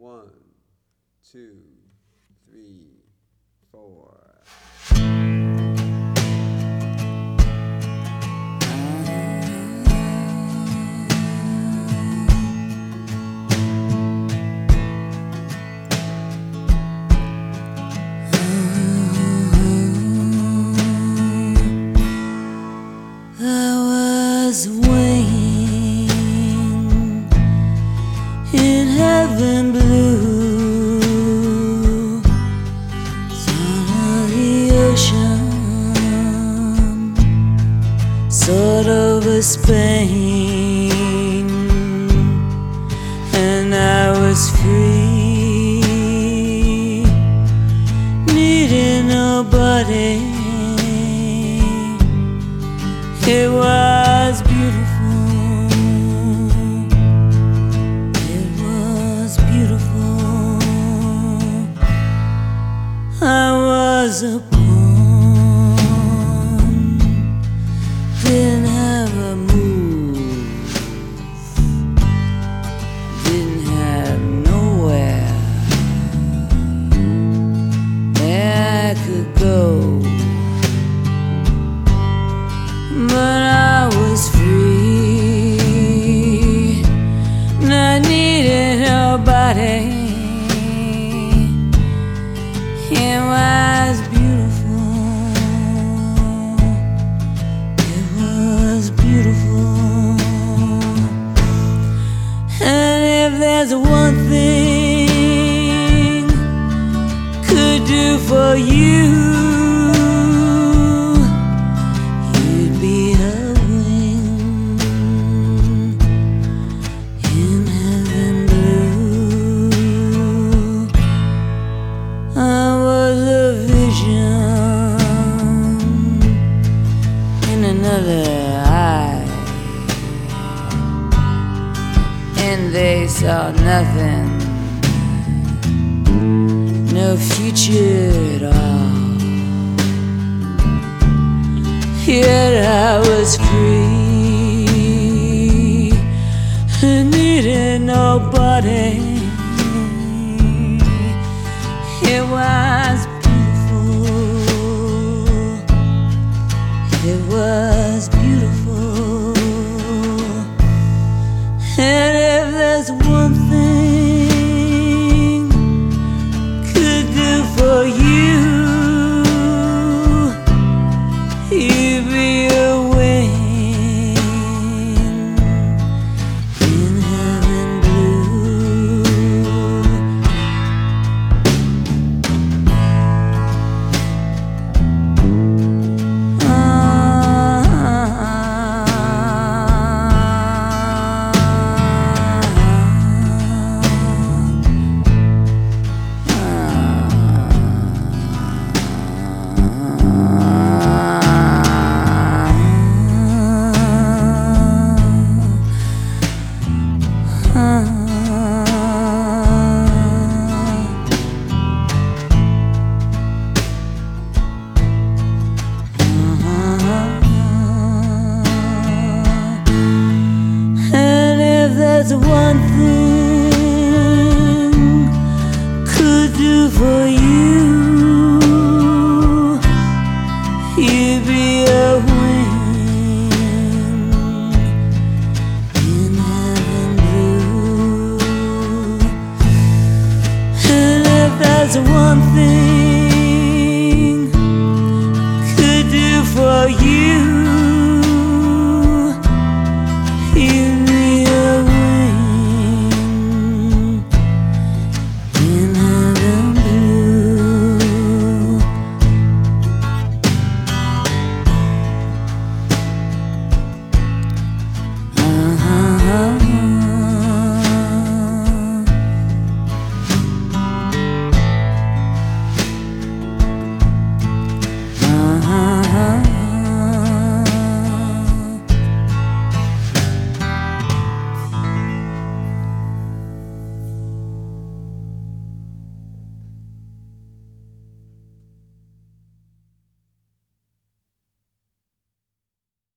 One, two, three, four. I was waiting in heaven blue, sun of the ocean, sort of a Spain, and I was free, needing nobody. It was beautiful. It was beautiful. I was a pawn, didn't have a move, didn't have nowhere I could go. But I was free, not needing nobody. It was beautiful. It was beautiful. And if there's one thing could do for you, and they saw nothing, no future at all. Yet I was free, needed nobody. It was beautiful. It was beautiful. And if there's one thing could do for you, you'd be a wing in heaven blue. There's one thing could do for you, you'd be a wing in heaven blue. And if there's one thing